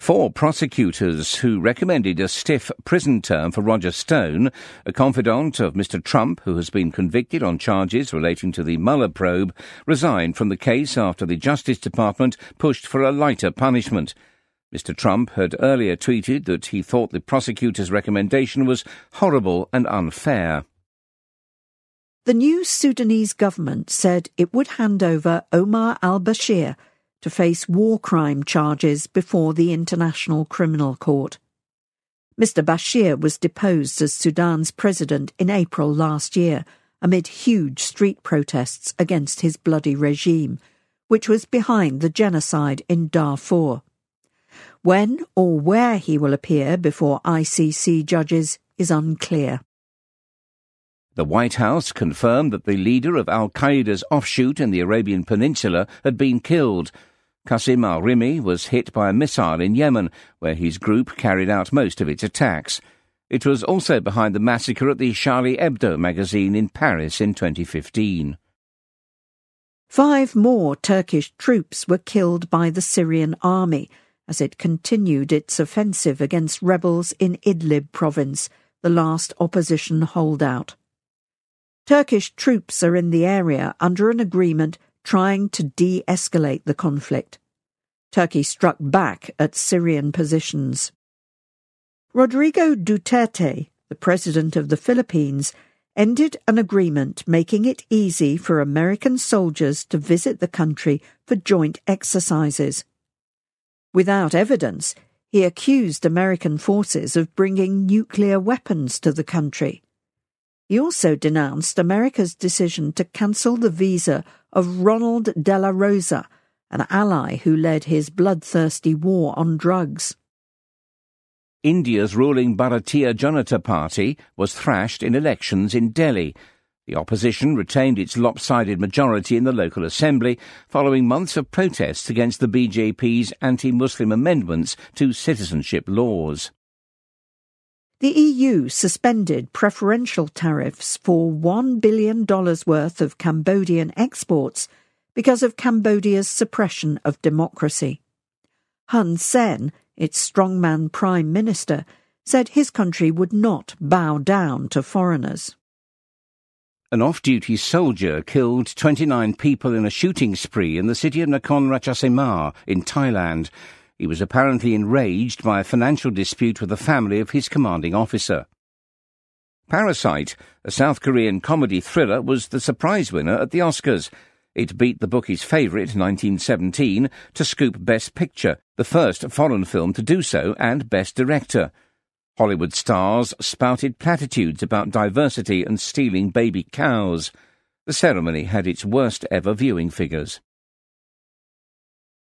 Four prosecutors who recommended a stiff prison term for Roger Stone, a confidant of Mr. Trump who has been convicted on charges relating to the Mueller probe, resigned from the case after the Justice Department pushed for a lighter punishment. Mr. Trump had earlier tweeted that he thought the prosecutor's recommendation was horrible and unfair. The new Sudanese government said it would hand over Omar al-Bashir to face war crime charges before the International Criminal Court. Mr. Bashir was deposed as Sudan's president in April last year amid huge street protests against his bloody regime, which was behind the genocide in Darfur. When or where he will appear before ICC judges is unclear. The White House confirmed that the leader of al-Qaeda's offshoot in the Arabian Peninsula had been killed. Qasim al-Rimi was hit by a missile in Yemen, where his group carried out most of its attacks. It was also behind the massacre at the Charlie Hebdo magazine in Paris in 2015. 5 more Turkish troops were killed by the Syrian army as it continued its offensive against rebels in Idlib province, the last opposition holdout. Turkish troops are in the area under an agreement trying to de-escalate the conflict. Turkey struck back at Syrian positions. Rodrigo Duterte, the president of the Philippines, ended an agreement making it easy for American soldiers to visit the country for joint exercises. Without evidence, he accused American forces of bringing nuclear weapons to the country. He also denounced America's decision to cancel the visa of Ronald De La Rosa, an ally who led his bloodthirsty war on drugs. India's ruling Bharatiya Janata Party was thrashed in elections in Delhi. The opposition retained its lopsided majority in the local assembly following months of protests against the BJP's anti-Muslim amendments to citizenship laws. The EU suspended preferential tariffs for $1 billion worth of Cambodian exports because of Cambodia's suppression of democracy. Hun Sen, its strongman prime minister, said his country would not bow down to foreigners. An off-duty soldier killed 29 people in a shooting spree in the city of Nakhon Ratchasima in Thailand. He was apparently enraged by a financial dispute with the family of his commanding officer. Parasite, a South Korean comedy thriller, was the surprise winner at the Oscars. It beat the bookie's favourite, 1917, to scoop Best Picture, the first foreign film to do so, and Best Director. Hollywood stars spouted platitudes about diversity and stealing baby cows. The ceremony had its worst ever viewing figures.